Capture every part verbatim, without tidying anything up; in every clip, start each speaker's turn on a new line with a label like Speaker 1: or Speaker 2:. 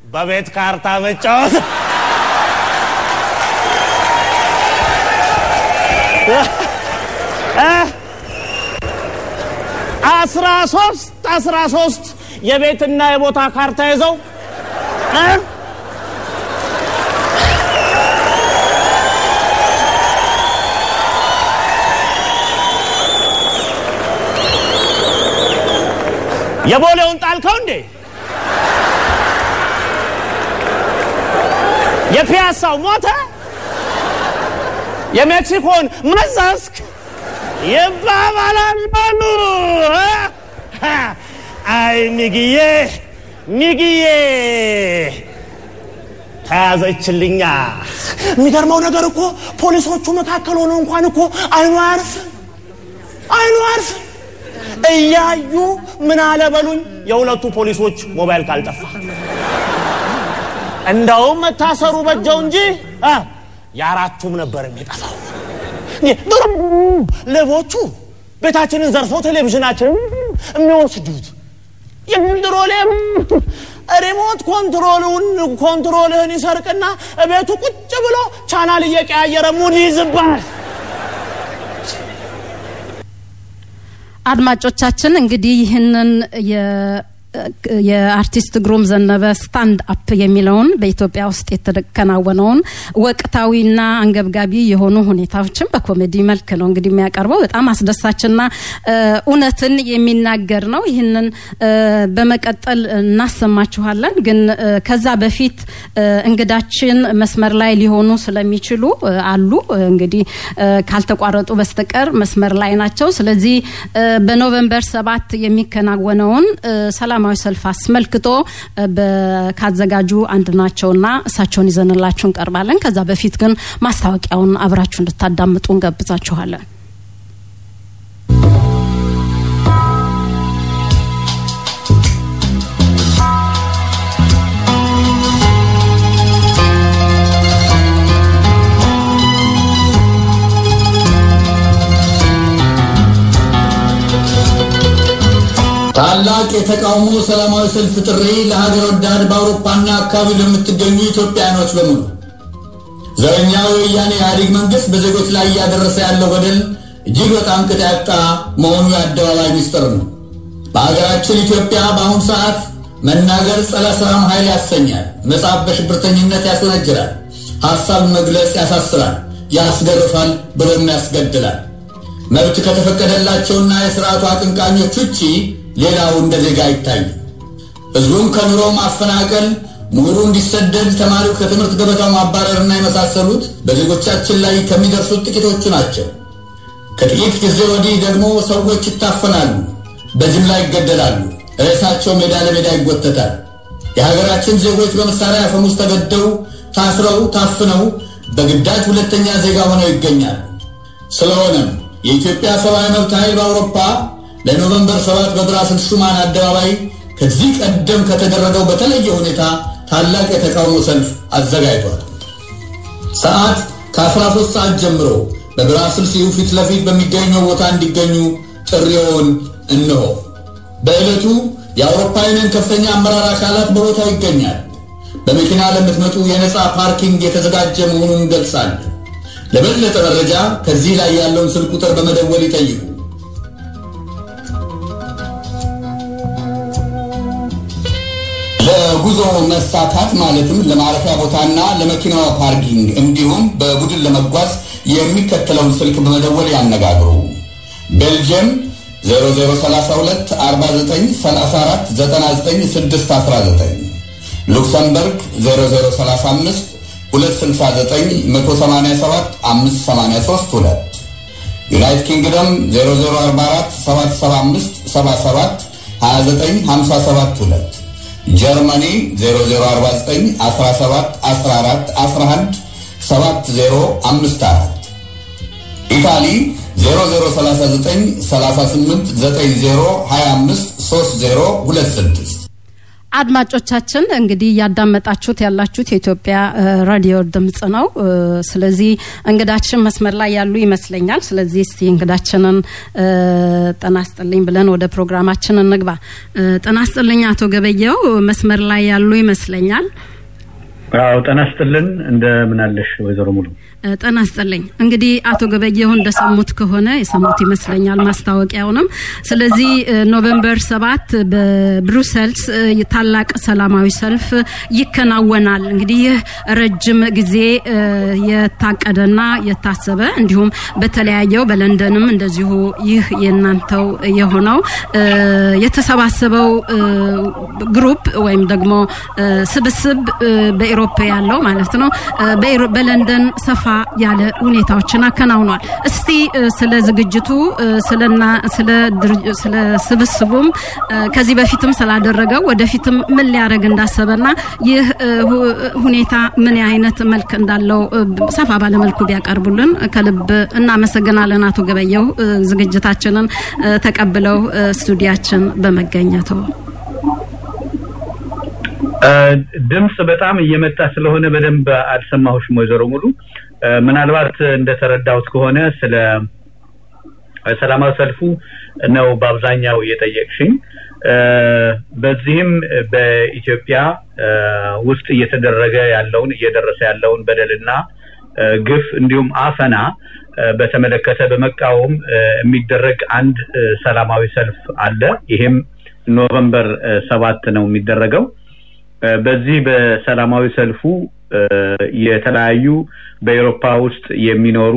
Speaker 1: በቤት ካርታ መጫወት አስራ ሶስት አስራ ሶስት የቤትና የቦታ ካርታ ይዘው የቦሌውን ጣልከው እንዴ የፒያሳው ሞተ የሜክሲኮን መዛስክ የባባላሉ አይ ሚጊዬ ሚጊዬ ታዘችልኛ የሚገርመው ነገር እኮ ፖሊሶቹ መካከል ሆነው እንኳን እኮ አይኑ አርፍ አይኑ አርፍ እያዩ ምን አለ በሉኝ የሁለቱ ፖሊሶች ሞባይል ካልጠፋ እንደው መታሰሩ በጀው እንጂ አ ያራቱም ነበር የሚጠፋው ለቦቹ ቤታችንን ዘርፈው ቴሌቪዥናችንን የሚወስዱት የምንድሮለም ሪሞት ኮንትሮሉን ኮንትሮልን ይሰርቅና ቤቱ ቁጭ ብሎ ቻናል እየቀያየረ ሙድ ይዝባል
Speaker 2: አድማጮቻችን እንግዲህ ይህንን የ የአርቲስት ግሩም ዘነበ ስታንድ አፕ የሚለውን በኢትዮጵያ ውስጥ የተከናወነውን ወቅታዊና አንገብጋቢ የሆኑ ሁኔታዎችን በኮሜዲ መልክ ነው እንግዲህ የሚያቀርበው በጣም አስደሳችና ኡነትን የሚናገር ነው ይህንን በመቀጠል እናሰማችኋለን ግን ከዛ በፊት እንግዳችን መስመር ላይ ሊሆኑ ስለሚችሉ አሉ እንግዲህ ካልተቋረጡ በስተቀር መስመር ላይ ናቸው ስለዚህ በኖቬምበር ሰባት የሚከናወነውን ሰላም ሰልፍ አስመልክቶ በካዘጋጁ አንድ ናቸውና እሳቸውን ይዘንላችሁ እንቀርባለን ከዛ በፊት ግን ማስታወቂያውን አብራችሁ እንድታዳምጡ እንጋብዛችኋለን
Speaker 3: ታላቅ የተቃውሞ ሰላማዊ ሰልፍ ጥሪ ለሀገር ወዳድ በአውሮፓና አካባቢ ለምትገኙ ኢትዮጵያኖች በሙሉ ዘረኛው የያኔ ኢህአዴግ መንግስት በዜጎች ላይ ያደረሰ ያለው በደል እጅግ በጣም ቅጥ ያጣ መሆኑ የአደባባይ ሚስጥር ነው። በሀገራችን ኢትዮጵያ በአሁኑ ሰዓት መናገር ጸረ ሰላም ኃይል ያሰኛል፣ መጻፍ በሽብርተኝነት ያስወነጅላል፣ ሐሳብ መግለጽ ያሳስራል፣ ያስገርፋል፣ ብሎም ያስገድላል። መብት ከተፈቀደላቸውና የሥርዓቱ አቅንቃኞች ውጪ ሌላው እንደ ዜጋ ይታይ ህዝቡን ከኑሮ ማፈናቀል ምሁሩ እንዲሰደድ ተማሪው ከትምህርት ገበታው ማባረርና የመሳሰሉት በዜጎቻችን ላይ ከሚደርሱት ጥቂቶቹ ናቸው። ከጥቂት ጊዜ ወዲህ ደግሞ ሰዎች ይታፈናሉ፣ በጅምላ ይገደላሉ፣ ሬሳቸው ሜዳ ለሜዳ ይጎተታል። የሀገራችን ዜጎች በመሳሪያ አፈሙዝ ተገደው ታስረው ታፍነው በግዳጅ ሁለተኛ ዜጋ ሆነው ይገኛሉ። ስለሆነም የኢትዮጵያ ሰብአዊ መብት ኃይል በአውሮፓ ለኖቬምበር ሰባት በብራስልስ ሹማን አደባባይ ከዚህ ቀደም ከተደረገው በተለየ ሁኔታ ታላቅ የተቃውሞ ሰልፍ አዘጋጅቷል። ሰዓት ከአስራ ሶስት ሰዓት ጀምሮ በብራስልስ ፊት ለፊት በሚገኘው ቦታ እንዲገኙ ጥሪውን እንሆ። በዕለቱ የአውሮፓውያን ከፍተኛ አመራር አካላት በቦታው ይገኛል። በመኪና ለምትመጡ የነጻ ፓርኪንግ የተዘጋጀ መሆኑን ገልጻለሁ። ለበለጠ መረጃ ከዚህ ላይ ያለውን ስልክ ቁጥር በመደወል ይጠይቁ። ለጉዞ መሳካት ማለትም ለማረፊያ ቦታና ለመኪናው ፓርኪንግ እንዲሁም በቡድን ለመጓዝ የሚከተለውን ስልክ በመደወል ያነጋግሩ። ቤልጅየም ዜሮ ዜሮ ሰላሳ ሁለት አርባ ዘጠኝ ሰላሳ አራት ዘጠና ዘጠኝ ስድስት አስራ ዘጠኝ፣ ሉክሰምበርግ ዜሮ ዜሮ ሰላሳ አምስት ሁለት ስልሳ ዘጠኝ መቶ ሰማንያ ሰባት አምስት ሰማንያ ሶስት ሁለት፣ ዩናይትድ ኪንግደም ዜሮ ዜሮ አርባ አራት ሰባት ሰባ አምስት ሰባ ሰባት ሀያ ዘጠኝ ሀምሳ ሰባት ሁለት፣ ጀርመኒ ዜሮ ዜሮ አርባ ዘጠኝ አስራ ሰባት አስራ አራት አስራ አንድ ሰባት ዜሮ አምስት አራት፣ ኢታሊ ዜሮ ዜሮ ሰላሳ ዘጠኝ ሰላሳ ስምንት ዘጠኝ ዜሮ ሀያ አምስት ሶስት ዜሮ ሁለት ስድስት።
Speaker 2: አድማጮቻችን እንግዲህ ያዳመጣችሁት ያላችሁት የኢትዮጵያ ራዲዮ ድምጽ ነው ስለዚህ እንግዳችን መስመር ላይ ያሉ ይመስለኛል ስለዚህ እስቲ እንግዳችንን ጠናስጥልኝ ብለን ወደ ፕሮግራማችን እንግባ ጠናስጥልኝ አቶ ገበየው መስመር ላይ ያሉ ይመስለኛል
Speaker 4: አው ጠናስጥልን እንደምን አለሽ ወይዘሮ ሙሉ
Speaker 2: ጠናስጥልኝ እንግዲህ አቶ ገበየው እንደሰሙት ከሆነ የሰሙት ይመስለኛል ማስታወቂያውንም ስለዚህ ኖቬምበር ሰባት በብሩሰልስ የታላቅ ሰላማዊ ሰልፍ ይከናወናል እንግዲህ ረጅም ጊዜ የታቀደና የታሰበ እንዲሁም በተለያየው በለንደንም እንደዚሁ ይህ የናንተው የሆነው የተሰባሰበው ግሩፕ ወይም ደግሞ ስብስብ በአውሮፓ ያለው ማለት ነው በለንደን ሰፋ ያለ ሁኔታዎችን አከናውኗል እስቲ ስለ ዝግጅቱ ስለና ስለ ስለ ስብስቡም ከዚህ በፊትም ስላደረገው ወደፊትም ምን ሊያረግ እንዳሰበና ይህ ሁኔታ ምን አይነት መልክ እንዳለው ሰፋ ባለ መልኩ ቢያቀርቡልን ከልብ እናመሰግናለን አቶ ገበየው ዝግጅታችንን ተቀብለው ስቱዲያችን በመገኘቱ
Speaker 4: ድምጽ በጣም እየመጣ ስለሆነ በደንብ አልሰማሁሽ ወይዘሮ ሙሉ ምናልባት እንደተረዳሁት ከሆነ ስለ ሰላማዊ ሰልፉ ነው በአብዛኛው እየጠየቅሽኝ በዚህም በኢትዮጵያ ውስጥ እየተደረገ ያለውን እየደረሰ ያለውን በደልና ግፍ እንዲሁም አፈና በተመለከተ በመቃወም የሚደረግ አንድ ሰላማዊ ሰልፍ አለ ይሄም ኖቬምበር ሰባት ነው የሚደረገው በዚህ በሰላማዊ ሰልፉ የተለያዩ በአውሮፓ ውስጥ የሚኖሩ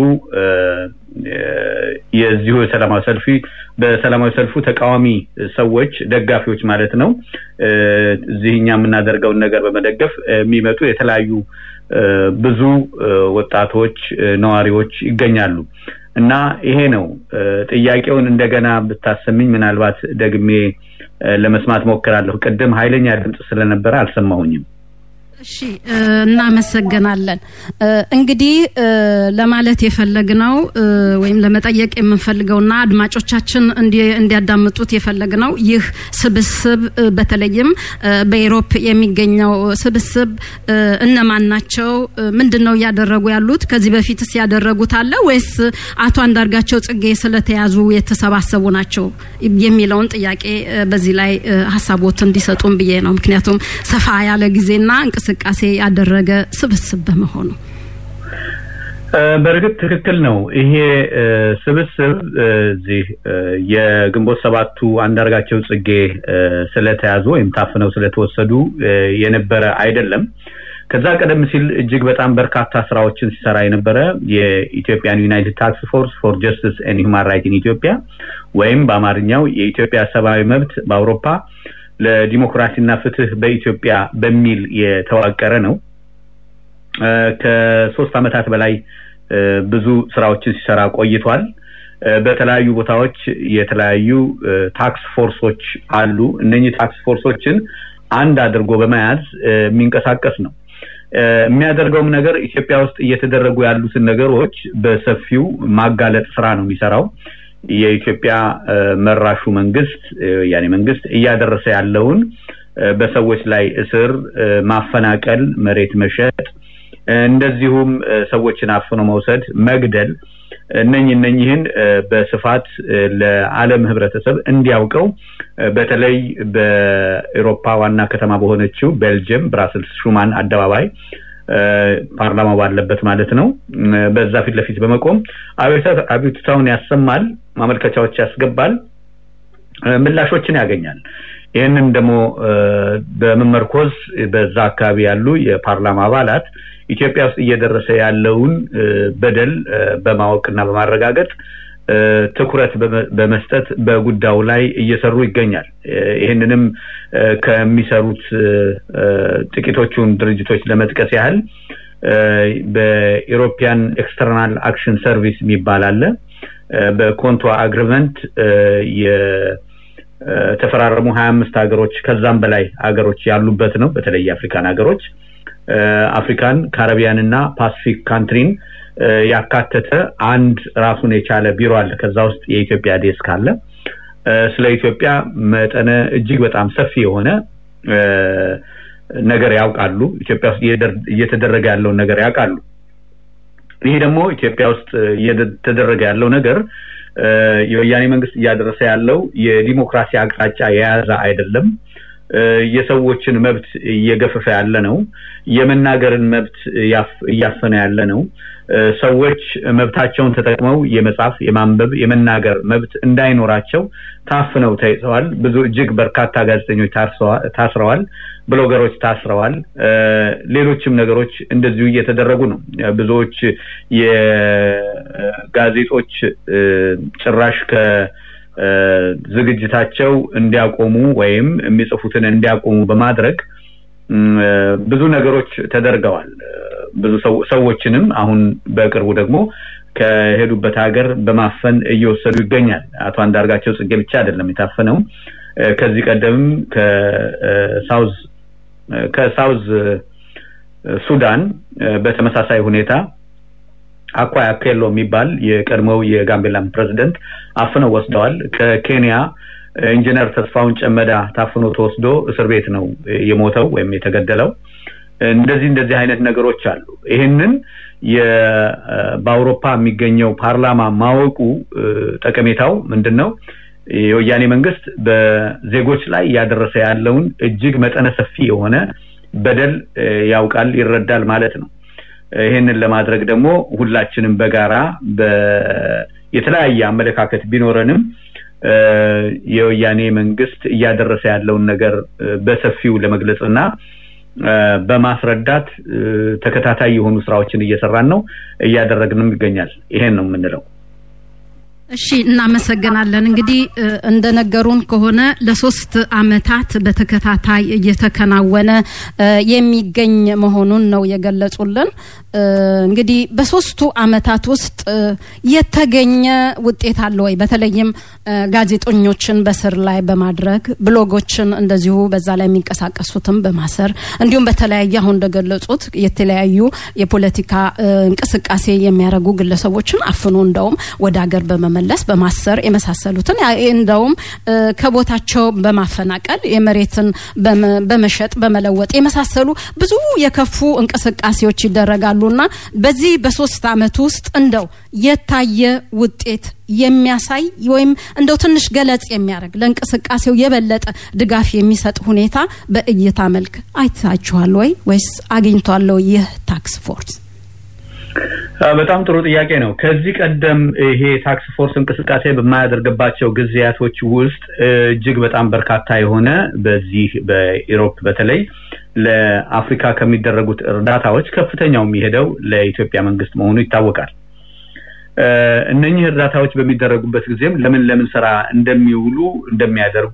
Speaker 4: የዚሁ ሰላማዊ ሰልፊ በሰላማዊ ሰልፉ ተቃዋሚ ሰዎች ደጋፊዎች ማለት ነው እዚህኛ የምናደርገው ነገር በመደገፍ የሚመጡ የተለያዩ ብዙ ወጣቶች ነዋሪዎች ይገኛሉ እና ይሄ ነው ጥያቄውን እንደገና ብታሰምኝ ምናልባት ደግሜ ለመስማት ሞክራለሁ ቀደም ኃይለኛ ድምጽ ስለነበረ አልሰማሁኝም
Speaker 2: እሺ እናመሰግናለን እንግዲህ ለማለት የፈለግነው ወይም ለመጠየቅ የምንፈልገውና አድማጮቻችን እንዲያዳምጡት የፈለግነው ይህ ስብስብ በተለይም በአውሮፓ የሚገኘው ስብስብ እነማን ናቸው ምንድነው ያደረጉ ያሉት ከዚህ በፊትስ ያደረጉት አለ ወይስ አቶ አንዳርጋቸው ጽጌ ስለተያዙ የተሰባሰቡ ናቸው የሚለውን ጥያቄ በዚህ ላይ ሐሳቦት እንዲሰጡን ብዬ ነው ምክንያቱም ሰፋ ያለ ጊዜና እንቅስቃሴ ያደረገ ስብስብ በመሆኑ
Speaker 4: በርግጥ ትክክል ነው ይሄ ስብስብ እዚህ የግንቦት ሰባቱ አንዳርጋቸው ጽጌ ስለተያዙ ወይም ታፍነው ስለተወሰዱ የነበረ አይደለም ከዛ ቀደም ሲል እጅግ በጣም በርካታ ስራዎችን ሲሰራ የነበረ የኢትዮጵያን ዩናይትድ ታክስ ፎርስ ፎር ጀስቲስ ኤንድ ሂውማን ራይት ኢን ኢትዮጵያ ወይም በአማርኛው የኢትዮጵያ ሰብአዊ መብት በአውሮፓ ለዲሞክራሲና ፍትህ በኢትዮጵያ በሚል የተዋቀረ ነው ከሶስት አመታት በላይ ብዙ ስራዎችን ሲሰራ ቆይቷል በተለያዩ ቦታዎች የተለያዩ ታክስ ፎርሶች አሉ እነኚህ ታክስ ፎርሶችን አንድ አድርጎ በመያዝ የሚንቀሳቀስ ነው የሚያደርገውም ነገር ኢትዮጵያ ውስጥ እየተደረጉ ያሉትን ነገሮች በሰፊው ማጋለጥ ስራ ነው የሚሰራው የኢትዮጵያ መራሹ መንግስት ያኔ መንግስት እያደረሰ ያለውን በሰዎች ላይ እስር ማፈናቀል መሬት መሸጥ እንደዚሁም ሰዎችን አፍኖ መውሰድ መግደል እነኚህ እነኚህን በስፋት ለዓለም ህብረተሰብ እንዲያውቀው በተለይ በአውሮፓ ዋና ከተማ በሆነችው ቤልጂየም ብራስልስ ሹማን አደባባይ ፓርላማው ባለበት ማለት ነው በዛ ፊት ለፊት በመቆም አቤቱታውን ያሰማል ማመልከቻዎች ያስገባል ምላሾችን ያገኛል ይሄንን ደግሞ በመመርኮዝ በዛ አካባቢ ያሉ የፓርላማ አባላት ኢትዮጵያ ውስጥ እየደረሰ ያለውን በደል በማወቅና በማረጋገጥ ትኩረት በመስጠት በጉዳዩ ላይ እየሰሩ ይገኛል ይሄንንም ከሚሰሩት ጥቂቶቹን ድርጅቶች ለመጥቀስ ያህል በኢሮፒያን ኤክስተርናል አክሽን ሰርቪስ የሚባል አለ በኮንቶ አግሪመንት የተፈራረሙ ሀያ አምስት ሀገሮች ከዛም በላይ ሀገሮች ያሉበት ነው በተለይ አፍሪካን ሀገሮች አፍሪካን ካሪቢያንና ፓሲፊክ ካንትሪን ያካተተ አንድ ራሱን የቻለ ቢሮ አለ ከዛ ውስጥ የኢትዮጵያ ዴስክ አለ ስለ ኢትዮጵያ መጠነ እጅግ በጣም ሰፊ የሆነ ነገር ያውቃሉ ኢትዮጵያ ውስጥ እየተደረገ ያለው ነገር ያውቃሉ ይሄ ደግሞ ኢትዮጵያ ውስጥ እየተደረገ ያለው ነገር የወያኔ መንግስት እያደረሰ ያለው የዲሞክራሲ አቅጣጫ የያዘ አይደለም የሰዎችን መብት እየገፈፈ ያለ ነው የመናገርን መብት ያፈነ ያለ ነው ሰዎች መብታቸውን ተጠቅመው የመጻፍ የማንበብ የመናገር መብት እንዳይኖራቸው ታፍነው ተይዘዋል ብዙ እጅግ በርካታ ጋዜጠኞች ታስረዋል ብሎገሮች ታስረዋል ሌሎችም ነገሮች እንደዚሁ እየተደረጉ ነው ብዙዎች የጋዜጦች ጭራሽ ከ ዝግጅታቸው እንዲያቆሙ ወይም የሚጽፉትን እንዲያቆሙ በማድረግ ብዙ ነገሮች ተደርገዋል ብዙ ሰዎችንም አሁን በቅርቡ ደግሞ ከሄዱበት ሀገር በማፈን እየወሰዱ ይገኛል አቶ አንዳርጋቸው ጽጌ ብቻ አይደለም የታፈነው ከዚህ ቀደም ከሳውዝ ከሳውዝ ሱዳን በተመሳሳይ ሁኔታ አኳይ አኬሎ የሚባል የቀድሞው የጋምቤላ ፕሬዝዳንት አፍነው ወስደዋል ከኬንያ ኢንጂነር ተስፋውን ጨመዳ ታፍኖ ተወስዶ እስር ቤት ነው የሞተው ወይም የተገደለው እንደዚህ እንደዚህ አይነት ነገሮች አሉ ይሄንን የአውሮፓ የሚገኘው ፓርላማ ማወቁ ጠቀሜታው ምንድነው የወያኔ መንግስት በዜጎች ላይ ያደረሰ ያለውን እጅግ መጠነ ሰፊ የሆነ በደል ያውቃል ይረዳል ማለት ነው ይሄንን ለማድረግ ደግሞ ሁላችንም በጋራ በየተለያየ አመለካከት ቢኖርንም የወያኔ መንግስት እያደረሰ ያለውን ነገር በሰፊው ለመግለጽና በማስረዳት ተከታታይ የሆኑ ስራዎችን እየሰራን ነው እያደረግንም ይገኛል ይሄን ነው የምንለው
Speaker 2: እሺ እናመሰግናለን እንግዲህ እንደነገሩን ከሆነ ለሶስት አመታት በተከታታይ እየተከናወነ የሚገኝ መሆኑን ነው የገለጹልን እንግዲህ በሶስቱ አመታት ውስጥ የተገኘ ውጤት አለ ወይ በተለይም ጋዜጠኞችን በስር ላይ በማድረግ ብሎጎችን እንደዚሁ በዛ ላይ የሚንቀሳቀሱትም በማሰር እንዲሁም በተለያየ አሁን እንደገለጹት የተለያዩ የፖለቲካ እንቅስቃሴ የሚያደርጉ ግለሰቦችን አፍኖ እንደውም ወደ ሀገር በመመለስ በማሰር የመሳሰሉትን እንደውም ከቦታቸው በማፈናቀል የመሬትን በመሸጥ በመለወጥ የመሳሰሉ ብዙ የከፉ እንቅስቃሴዎች ይደረጋሉና በዚህ በሶስት አመት ውስጥ እንደው የታየ ውጤት የሚያሳይ ወይም እንደው ትንሽ ገለጽ የሚያደርግ ለእንቅስቃሴው የበለጠ ድጋፍ የሚሰጥ ሁኔታ በእይታ መልክ አይታችኋል ወይ ወይስ አግኝቷል ይህ ታክስ ፎርስ
Speaker 4: በጣም ጥሩ ጥያቄ ነው ከዚህ ቀደም ይሄ ታክስ ፎርስ እንቅስቃሴ በማያደርግባቸው ግዚያቶች ውስጥ እጅግ በጣም በርካታ የሆነ በዚህ በኢሮፕ በተለይ ለአፍሪካ ከሚደረጉት እርዳታዎች ከፍተኛው የሚሄደው ለኢትዮጵያ መንግስት መሆኑ ይታወቃል እነኚህ እርዳታዎች በሚደረጉበት ጊዜም ለምን ለምን ስራ እንደሚውሉ እንደሚያደርጉ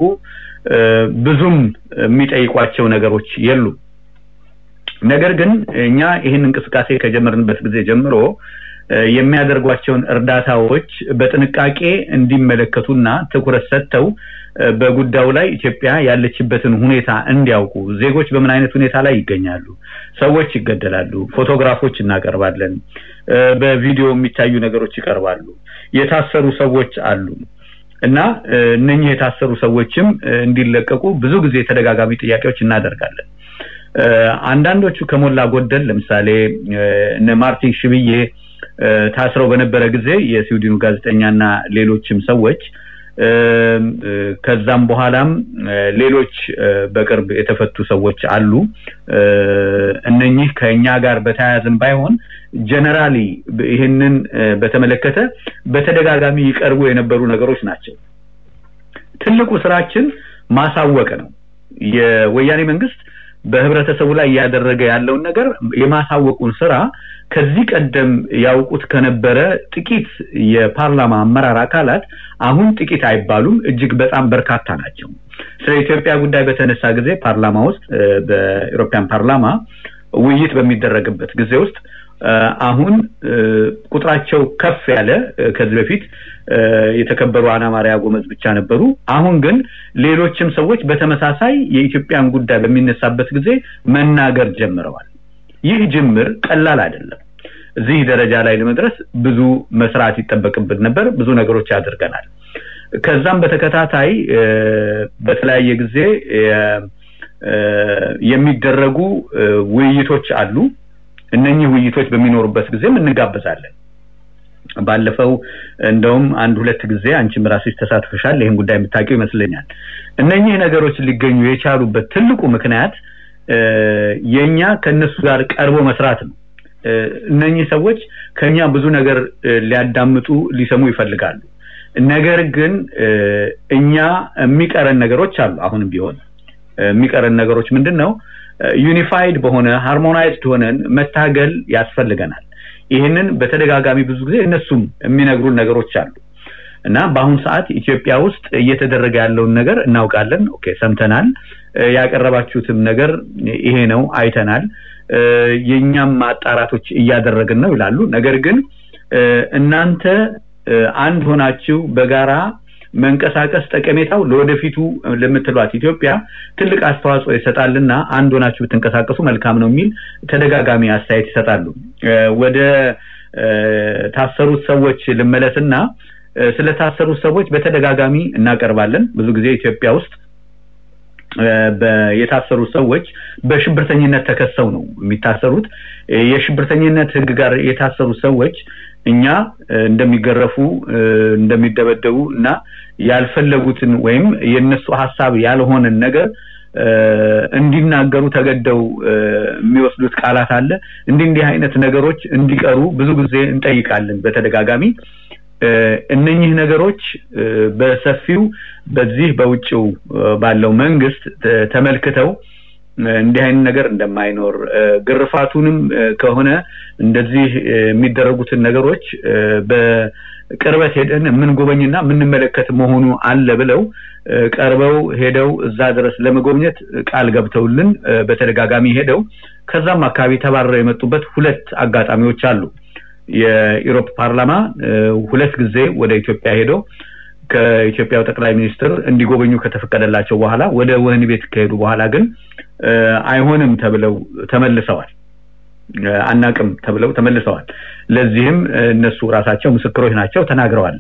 Speaker 4: ብዙም የሚጠይቋቸው ነገሮች የሉ ነገር ግን እኛ ይሄን እንቅስቃሴ ከጀመርንበት ጊዜ ጀምሮ የሚያደርጓቸውን እርዳታዎች በጥንቃቄ እንዲመለከቱና ትኩረት ሰጥተው በጉዳዩ ላይ ኢትዮጵያ ያለችበትን ሁኔታ እንዲያውቁ ዜጎች በምን አይነት ሁኔታ ላይ ይገኛሉ ሰዎች ይገደላሉ ፎቶግራፎች እናቀርባለን በቪዲዮ የሚታዩ ነገሮች ይቀርባሉ የታሰሩ ሰዎች አሉ እና እነኚህ የታሰሩ ሰዎችም እንዲለቀቁ ብዙ ጊዜ ተደጋጋሚ ጥያቄዎች እናደርጋለን አንዳንዶቹ ከሞላ ጎደል ለምሳሌ እነ ማርቲን ሽብዬ ታስረው በነበረ ጊዜ የስዊድኑ ጋዜጠኛና ሌሎችም ሰዎች ከዛም በኋላም ሌሎች በቅርብ የተፈቱ ሰዎች አሉ እነኚህ ከኛ ጋር በተያያዘን ባይሆን ጀነራሊ ይሄንን በተመለከተ በተደጋጋሚ ይቀርቡ የነበሩ ነገሮች ናቸው ትልቁ ስራችን ማሳወቅ ነው የወያኔ መንግስት በህብረተሰቡ ላይ ያደረገ ያለው ነገር የማሳወቁን ስራ ከዚህ ቀደም ያውቁት ከነበረ ጥቂት የፓርላማ አመራር አካላት አሁን ጥቂት አይባሉም እጅግ በጣም በርካታ ናቸው ስለ ኢትዮጵያ ጉዳይ በተነሳ ጊዜ ፓርላማ ውስጥ በኢሮፒያን ፓርላማ ውይይት በሚደረግበት ጊዜ ውስጥ አሁን ቁጥራቸው ከፍ ያለ ከዚህ በፊት የተከበሩ አና ማሪያ ጎመዝ ብቻ ነበሩ አሁን ግን ሌሎችም ሰዎች በተመሳሳይ የኢትዮጵያን ጉዳይ በሚነሳበት ጊዜ መናገር ጀምረዋል ይህ ጅምር ቀላል አይደለም እዚህ ደረጃ ላይ ለመድረስ ብዙ መስራት ይጠበቅብን ነበር ብዙ ነገሮች ያደርገናል ከዛም በተከታታይ በተለያየ ጊዜ የሚደረጉ ውይይቶች አሉ እነኚህ ውይይቶች በሚኖሩበት ጊዜ እንጋበዛለን ባለፈው እንደውም አንድ ሁለት ጊዜ አንቺም ራስሽ ተሳትፈሻል ይሄን ጉዳይ የምታውቂው ይመስለኛል እነኚህ ነገሮች ሊገኙ የቻሉበት ትልቁ ምክንያት የኛ ከነሱ ጋር ቀርቦ መስራት ነው እነኚህ ሰዎች ከኛ ብዙ ነገር ሊያዳምጡ ሊሰሙ ይፈልጋሉ ነገር ግን እኛ የሚቀረን ነገሮች አሉ አሁንም ቢሆን የሚቀረን ነገሮች ምንድነው ዩኒፋይድ በሆነ ሃርሞናይዝድ ሆነን መታገል ያስፈልገናል ይሄንን በተደጋጋሚ ብዙ ጊዜ እነሱም የሚነግሩን ነገሮች አሉ እና በአሁን ሰዓት ኢትዮጵያ ውስጥ እየተደረገ ያለው ነገር እናውቃለን ኦኬ ሰምተናል ያቀረባችሁትም ነገር ይሄ ነው አይተናል የኛም ማጣራቶች እያደረግን ነው ይላሉ ነገር ግን እናንተ አንድ ሆናችሁ በጋራ መንቀሳቀስ ጠቀሜታው ለወደፊቱ ለምትሏት ኢትዮጵያ ትልቅ አስተዋጽኦ ይሰጣልና አንድ ሆናችሁ ብትንቀሳቀሱ መልካም ነው የሚል ተደጋጋሚ አስተያየት ይሰጣሉ ወደ ታሰሩት ሰዎች ልመለስና ስለ ታሰሩት ሰዎች በተደጋጋሚ እናቀርባለን ብዙ ጊዜ ኢትዮጵያ ውስጥ በየታሰሩ ሰዎች በሽብርተኝነት ተከሰው ነው የሚታሰሩት የሽብርተኝነት ህግ ጋር የታሰሩ ሰዎች እኛ እንደሚገረፉ እንደሚደበደቡ እና ያልፈለጉትን ወይም የነሱ ሐሳብ ያልሆነ ነገር እንዲናገሩ ተገደው የሚወስዱት ቃላት አለ እንዲህ እንዲህ አይነት ነገሮች እንዲቀሩ ብዙ ጊዜ እንጠይቃለን በተደጋጋሚ እነኚህ ነገሮች በሰፊው በዚህ በውጭው ባለው መንግስት ተመልክተው እንዲህ አይነት ነገር እንደማይኖር ግርፋቱንም ከሆነ እንደዚህ የሚደረጉትን ነገሮች በቅርበት ሄደን ምን ጎበኝና ምን መለከት መሆኑ አለ ብለው ቀርበው ሄደው እዛ ድረስ ለመጎብኘት ቃል ገብተውልን በተደጋጋሚ ሄደው ከዛም አካባቢ ተባረው የመጡበት ሁለት አጋጣሚዎች አሉ የዩሮፕ ፓርላማ ሁለት ጊዜ ወደ ኢትዮጵያ ሄዶ ከኢትዮጵያው ጠቅላይ ሚኒስትር እንዲጎበኙ ከተፈቀደላቸው በኋላ ወደ ወህኒ ቤት ከሄዱ በኋላ ግን አይሆንም ተብለው ተመልሰዋል አናቅም ተብለው ተመልሰዋል ለዚህም እነሱ ራሳቸው ምስክሮች ናቸው ተናግረዋል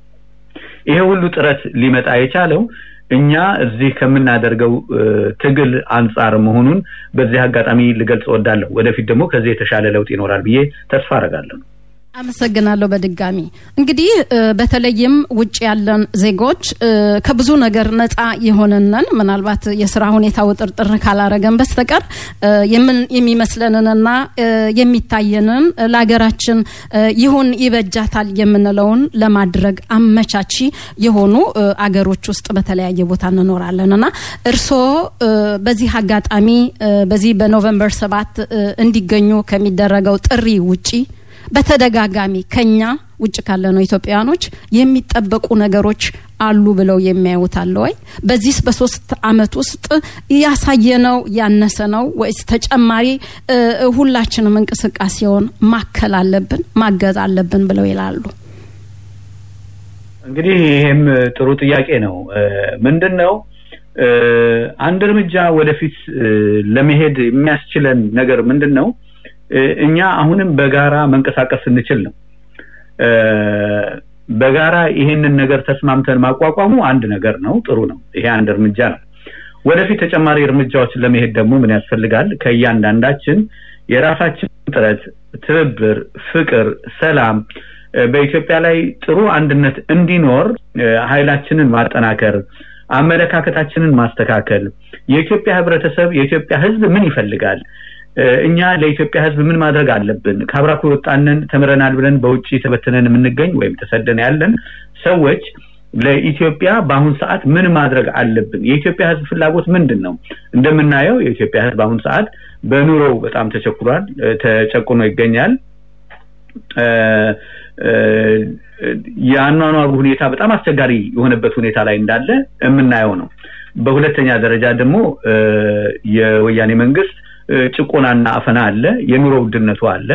Speaker 4: ይሄ ሁሉ ጥረት ሊመጣ የቻለው እኛ እዚህ ከምናደርገው ትግል አንፃር መሆኑን በዚህ አጋጣሚ ልገልጽ ወዳለሁ ወደፊት ደግሞ ከዚህ የተሻለ ለውጥ ይኖራል ብዬ ተስፋ አደርጋለሁ
Speaker 2: አመሰግናለሁ በድጋሚ እንግዲህ በተለይም ውጭ ያለን ዜጎች ከብዙ ነገር ነፃ የሆነነን ምናልባት የሥራ ሁኔታው ጥርጥር ካላረገን በስተቀር የምን የሚመስለንንና የሚታየንን ለሀገራችን ይሁን ይበጃታል የምንለውን ለማድረግ አመቻቺ የሆኑ አገሮች ውስጥ በተለያየ ቦታ እንኖራለንና እርሶ በዚህ አጋጣሚ በዚህ በኖቬምበር ሰባት እንዲገኙ ከሚደረገው ጥሪ ውጪ በተደጋጋሚ ከኛ ውጭ ካለነው ኢትዮጵያኖች የሚጠበቁ ነገሮች አሉ ብለው የሚያዩት አለ ወይ በዚህ በሶስት አመት ውስጥ ያሳየነው ያነሰ ነው ወይስ ተጨማሪ ሁላችንም እንቅስቃሴውን ማከል አለብን ማገዝ አለብን ብለው ይላሉ
Speaker 4: እንግዲህ ይሄም ጥሩ ጥያቄ ነው ምንድነው አንድ እርምጃ ወደፊት ለመሄድ የሚያስችለን ነገር ምንድነው እኛ አሁንም በጋራ መንቀሳቀስ እንችል ነው በጋራ ይሄንን ነገር ተስማምተን ማቋቋሙ አንድ ነገር ነው ጥሩ ነው ይሄ አንድ እርምጃ ነው ወደፊት ተጨማሪ እርምጃዎችን ለመሄድ ደግሞ ምን ያስፈልጋል ከያንዳንዳችን የራሳችን ጥረት ትብብር ፍቅር ሰላም በኢትዮጵያ ላይ ጥሩ አንድነት እንዲኖር ኃይላችንን ማጠናከር አመለካከታችንን ማስተካከል የኢትዮጵያ ህብረተሰብ የኢትዮጵያ ህዝብ ምን ይፈልጋል እኛ ለኢትዮጵያ ህዝብ ምን ማድረግ አለብን ካብራኩ ወጣነን ተመረናል ብለን በውጪ ተበተነን ምንገኝ ወይም ተሰደነ ያለን ሰዎች ለኢትዮጵያ በአሁን ሰዓት ምን ማድረግ አለብን የኢትዮጵያ ህዝብ ፍላጎት ምንድነው እንደምናየው የኢትዮጵያ ህዝብ በአሁን ሰዓት በኑሮው በጣም ተቸኩሯል ተጨቁኖ ይገኛል ያኗኗሩ ሁኔታ በጣም አስቸጋሪ የሆነበት ሁኔታ ላይ እንዳለ የምናየው ነው በሁለተኛ ደረጃ ደግሞ የወያኔ መንግስት ጭቆናና አፈና አለ የኑሮ ውድነቱ አለ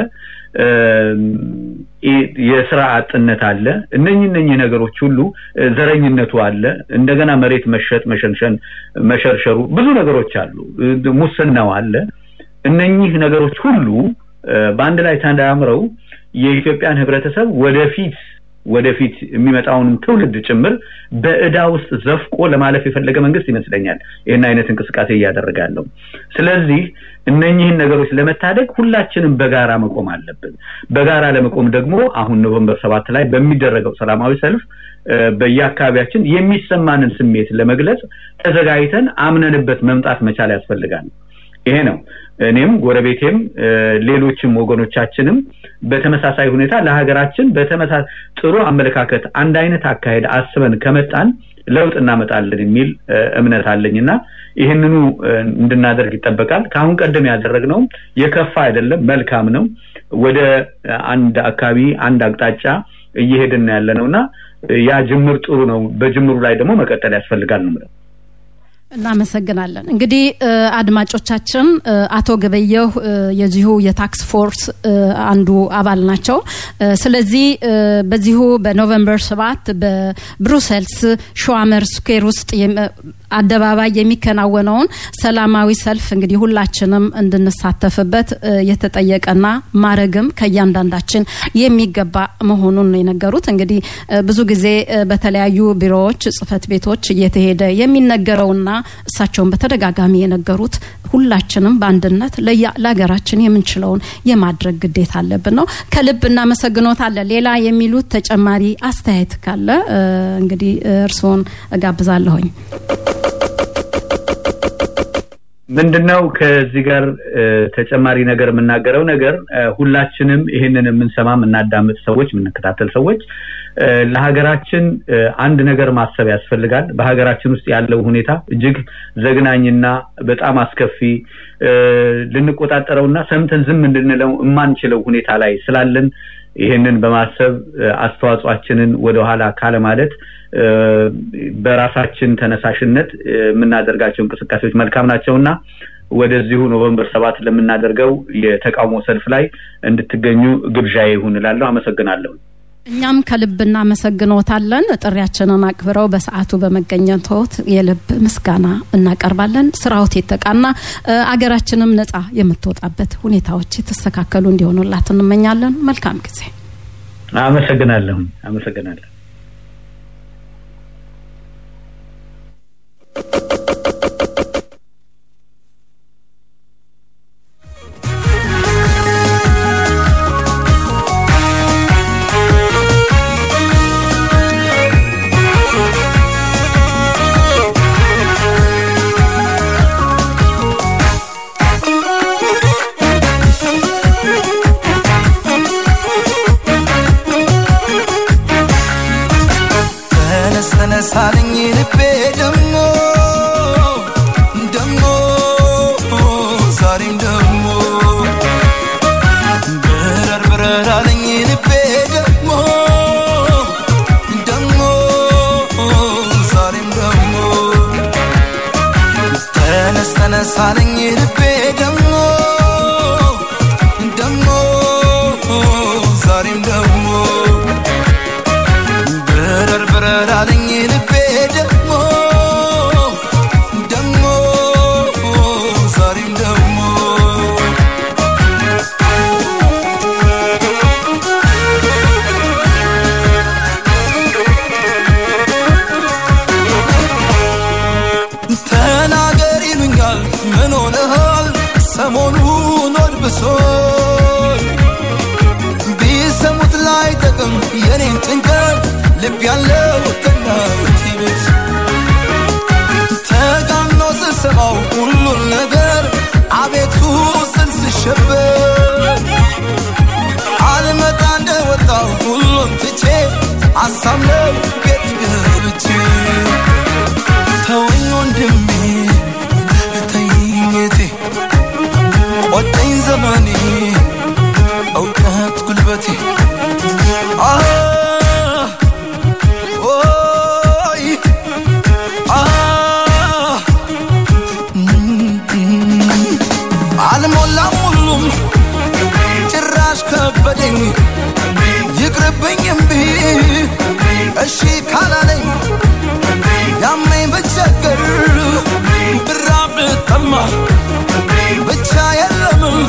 Speaker 4: የሥራ አጥነት አለ እነኚህ እነኚህ ነገሮች ሁሉ ዘረኝነቱ አለ እንደገና መሬት መሸጥ መሸንሸን መሸርሸሩ ብዙ ነገሮች አሉ ሙስናው አለ እነኚህ ነገሮች ሁሉ በአንድ ላይ ተንዳምረው የኢትዮጵያን ህብረተሰብ ወደፊት ወደፊት የሚመጣውን ትውልድ ጭምር በእዳ ውስጥ ዘፍቆ ለማለፍ የፈለገ መንግስት ይመስለኛል ይሄን አይነት እንቅስቃሴ ያደረጋለው ስለዚህ እነኚህን ነገሮች ለመታደግ ሁላችንም በጋራ መቆም አለብን በጋራ ለመቆም ደግሞ አሁን ኖቬምበር ሰባት ላይ በሚደረገው ሰላማዊ ሰልፍ በየአካባቢያችን የሚሰማንን ስሜት ለመግለጽ ተዘጋጅተን አምነንበት መምጣት መቻል ያስፈልጋል ይሄ ነው እኔም ጎረቤቴም ሌሎችም ወገኖቻችንም በተመሳሳይ ሁኔታ ለሀገራችን በተመሳሳይ ጥሩ አመለካከት አንድ አይነት አካሄድ አስበን ከመጣን ለውጥ እናመጣለን የሚል እምነት አለኝና ይሄንኑ እንድናደርግ ይተበቃል ካሁን ቀደም ያደረግነው የከፋ አይደለም መልካም ነው ወደ አንድ አካባቢ አንድ አቅጣጫ እየሄድን ያለነውና ያ ጅምር ጥሩ ነው በጅምሩ ላይ ደግሞ መቀጠል ያስፈልጋል ነው
Speaker 2: እናመሰግናለን እንግዲህ አድማጮቻችን አቶ ገበየው የዚሁ የታክስ ፎርስ አንዱ አባል ናቸው ስለዚህ በዚሁ በኖቬምበር ሰባት በብሩሰልስ ሸዋመር ስኩዌር ውስጥ አደባባይ የሚከናወነውን ሰላማዊ ሰልፍ እንግዲህ ሁላችንም እንድንሳተፍበት የተጠየቀና ማረግም ከያንዳንዳችን የሚገባ መሆኑን ነው የነገሩት እንግዲህ ብዙ ጊዜ በተለያዩ ቢሮዎች ጽፈት ቤቶች እየተሄደ የሚነገረውና እሳቸውን በተደጋጋሚ የነገሩት ሁላችንም በአንድነት ለሀገራችን የምንችለውን የማድረግ ግዴታ አለብን ነው ከልብና መሰግኖታለን ሌላ የሚሉት ተጨማሪ አስተያየት ካለ እንግዲህ እርሶን እጋብዛለሁኝ
Speaker 4: ምንድነው ከዚህ ጋር ተጨማሪ ነገር የምናገረው ነገር ሁላችንም ይሄንን የምንሰማም እናዳምጥ ሰዎች ምንከታተል ሰዎች ለሀገራችን አንድ ነገር ማሰብ ያስፈልጋል በሀገራችን ውስጥ ያለው ሁኔታ እጅግ ዘግናኝና በጣም አስከፊ ልንቆጣጠረውና ሰምተን ዝም እንድንለው የማንችለው ሁኔታ ላይ ስላለን ይሄንን በማሰብ አስተዋጽኦአችንን ወደ ኋላ ካለ ማለት በራሳችን ተነሳሽነት የምናደርጋቸው እንቅስቃሴዎች መልካም ናቸውና ወደዚሁ ኖቬምበር ሰባት ለምናደርገው የተቃውሞ ሰልፍ ላይ እንድትገኙ ግብዣዬ ይሁን እላለሁ አመሰግናለሁ
Speaker 2: እኛም ከልብና መሰግኖታለን ጥሪያችንን አክብረው በሰዓቱ በመገኘቶት የልብ ምስጋና እናቀርባለን ስራውት የተቃና አገራችንም ነፃ የምትወጣበት ሁኔታዎች የተስተካከሉ እንዲሆኑላት እንመኛለን መልካም ጊዜ
Speaker 4: አመሰግናለሁ አመሰግናለሁ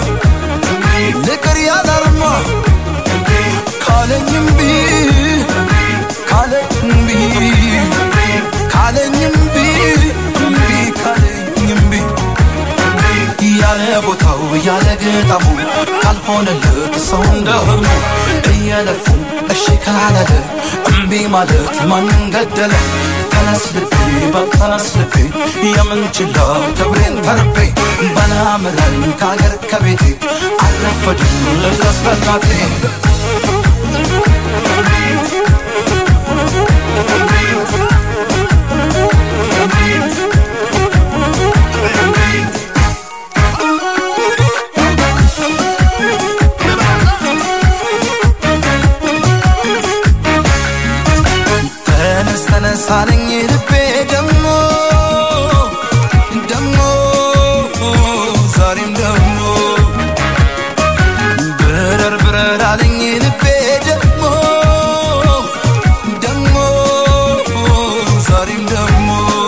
Speaker 5: calling him be ያለ ግጣሙ ካልሆነለት ሰው እንደህልሙ እየለፉ እሺ ካላለ እምቢ ማለት ማንን ገደለ ተነስ ልቤ በተነስ ልቤ የምንችለው ክብሬን ተርቤ በላምረን ከአገር ከቤቴ አልረፈድም ልድረስ በናቴ ሳለኝ ልቤ ደሞ ደሞ ዛሬም ደሞ ብረር ብረር አለኝ ልቤ ደሞ ደሞ ዛሬም ደሞ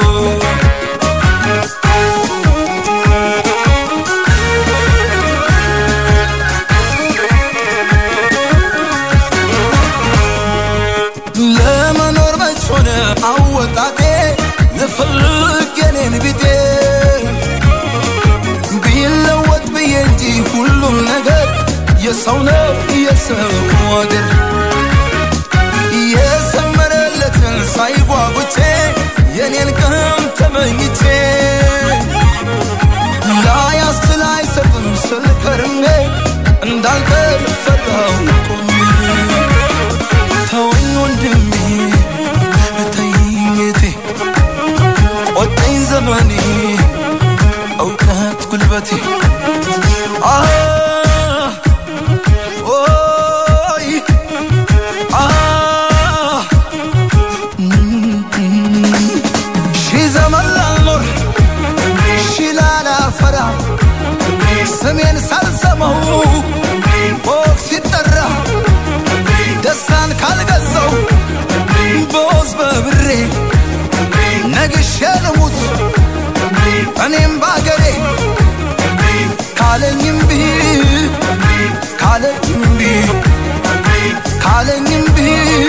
Speaker 5: አወጣጤ ልፈልግ የኔን ቢጤ ቢለወጥ ብዬ እንጂ ሁሉም ነገር የሰው ነው የሰው ወገር የሰመረለትን ሳይጓጉቼ የኔን ቀን ተመኝቼ ላያስችል አይሰጥም ስል ከርሜ እንዳልቀር ፈራሁ ቆሜ ተወኝ ወንድሜ ወጣኝ ዘመኔ እውቀት ጉልበቴ አህ ኦይ አህ ሺ ዘመን ላልኖር ሺ ላላፈራ ስሜን ሳልሰማው ቦክ ሲጠራ ደስታን ካልገዛው ቦዝ በብሬ ነግሼ ልሙት እኔም ባገሬ ካለኝም ቢ ካለኝም ቢ ካለኝም ቢ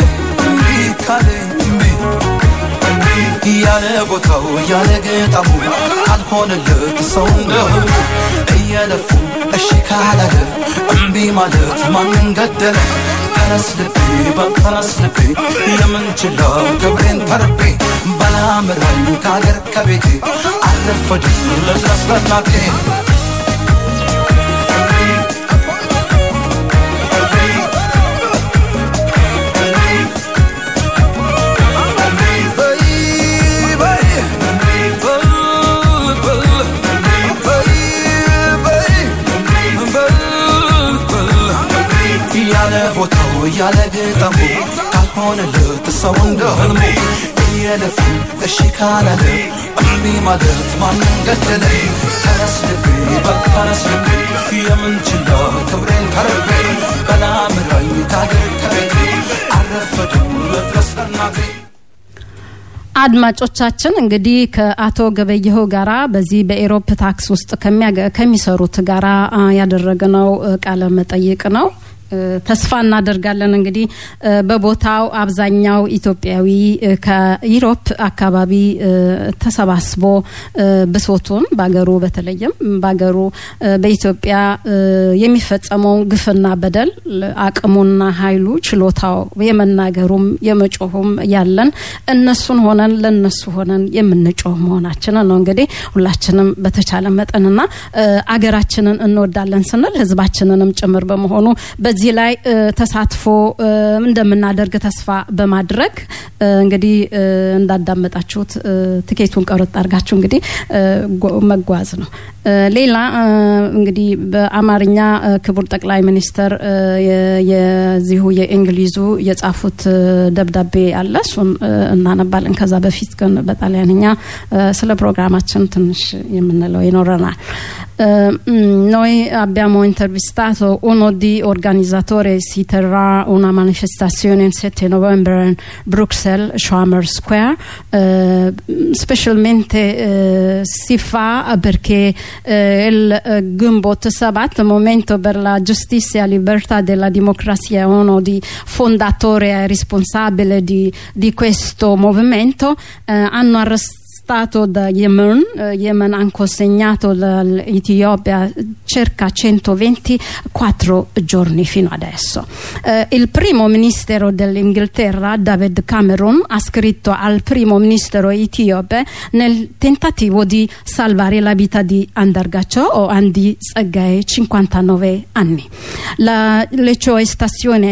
Speaker 5: ካለኝም ቢ ያለ ቦታው ያለ ገጣሙ ካልሆነለት ሰው እንደህልሙ እየለፉ እሺ ካላለ እምቢ ማለት ማንን ገደለ ተነስ ልቤ በተነስ ልቤ የምንችለው ክብሬን ተርቤ በላምረን ከአገር ከቤቴ አልረፈድም ልድረስ በናቴ ያለ ቦታው ያለ ግጣሙ ካልሆነለት ሰው እንደህልሙ እየለፉ እሺ ካላለ እምቢ ማለት ማንን ገደለ ተነስ ልቤ በተነስ ልቤ የምንችለው ክብሬን ተርቤ በላምረኝ ከአገር ከቤቴ አልረፈድም ልድረስ በናቴ
Speaker 2: አድማጮቻችን እንግዲህ ከአቶ ገበየሁ ጋራ በዚህ በኤሮፕ ታክስ ውስጥ ከሚሰሩት ጋራ ያደረገነው ቃለ መጠይቅ ነው ተስፋ እናደርጋለን እንግዲህ በቦታው አብዛኛው ኢትዮጵያዊ ከዩሮፕ አካባቢ ተሰባስቦ ብሶቱን ባገሩ በተለይም ባገሩ በኢትዮጵያ የሚፈጸመው ግፍና በደል አቅሙና ኃይሉ ችሎታው የመናገሩም የመጮሁም ያለን እነሱን ሆነን ለነሱ ሆነን የምንጮህ መሆናችን ነው እንግዲህ ሁላችንም በተቻለ መጠንና አገራችንን እንወዳለን ስንል ህዝባችንንም ጭምር በመሆኑ በዚህ ላይ ተሳትፎ እንደምናደርግ ተስፋ በማድረግ እንግዲህ እንዳዳመጣችሁት ትኬቱን ቀረጥ አርጋችሁ እንግዲህ መጓዝ ነው ሌላ እንግዲህ በአማርኛ ክቡር ጠቅላይ ሚኒስተር የዚሁ የእንግሊዙ የጻፉት ደብዳቤ አለ እሱን እናነባለን ከዛ በፊት ግን በጣሊያንኛ ስለ ፕሮግራማችን ትንሽ የምንለው ይኖረናል noi abbiamo intervistato uno di organizzatore si terrà una manifestazione il sette novembre in Bruxelles Schwammer Square eh, specialmente eh, si fa perché eh, il eh, Gumbot Sabat momento per la giustizia e libertà della democrazia uno di fondatore e responsabile di, di questo movimento eh, hanno arrestato stato da Yemen, eh, Yemen ha consegnato l'Etiopia circa centoventiquattro giorni fino adesso. Eh, il primo ministro dell'Inghilterra, David Cameron, ha scritto al primo ministro etiope nel tentativo di salvare la vita di Andargacho o Andi Tsegay, cinquantanove anni. La, le sue stazioni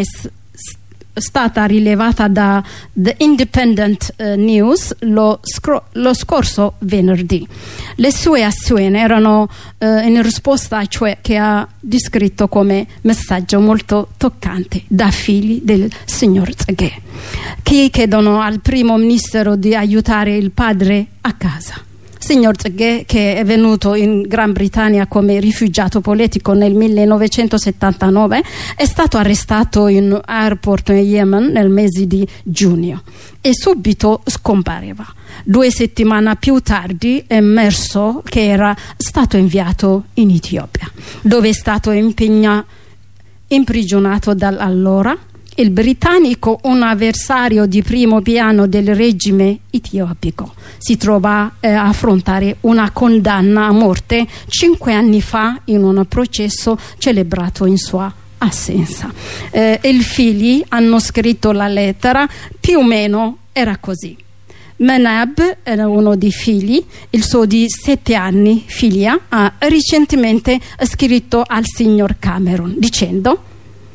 Speaker 2: stata rilevata da The Independent uh, News lo, lo scorso venerdì. Le sue azioni erano uh, in risposta a ciò che ha descritto come messaggio molto toccante da figli del signor Tsegay, che chiedono al primo ministro di aiutare il padre a casa. Signor Tsegay, che è venuto in Gran Bretagna come rifugiato politico nel millenovecentosettantanove, è stato arrestato in aeroporto in Yemen nel mese di giugno e subito scompareva. Due settimane più tardi è emerso che era stato inviato in Etiopia, dove è stato impegnato, imprigionato dall'allora il britannico, un avversario di primo piano del regime etiopico. Si trova eh, a affrontare una condanna a morte cinque anni fa in un processo celebrato in sua assenza. Eh, I figli hanno scritto la lettera, più o meno era così. Menab era uno dei figli, il suo di sette anni figlia, ha recentemente scritto al signor Cameron dicendo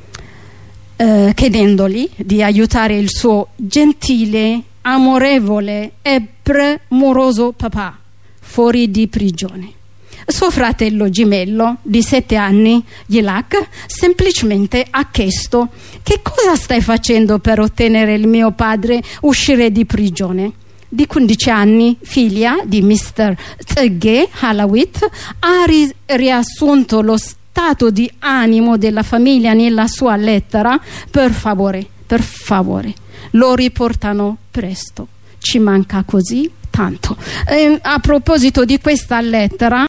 Speaker 2: Uh, chiedendogli di aiutare il suo gentile, amorevole e premuroso papà fuori di prigione. Suo fratello gemello di sette anni, Yilak, semplicemente ha chiesto: che cosa stai facendo per ottenere il mio padre uscire di prigione? Di quindici anni, figlia di mister Tsegay Halawit, ha ri- riassunto lo stato di animo della famiglia nella sua lettera: per favore, per favore, lo riportano presto, ci manca così tanto. Eh, a proposito di questa lettera,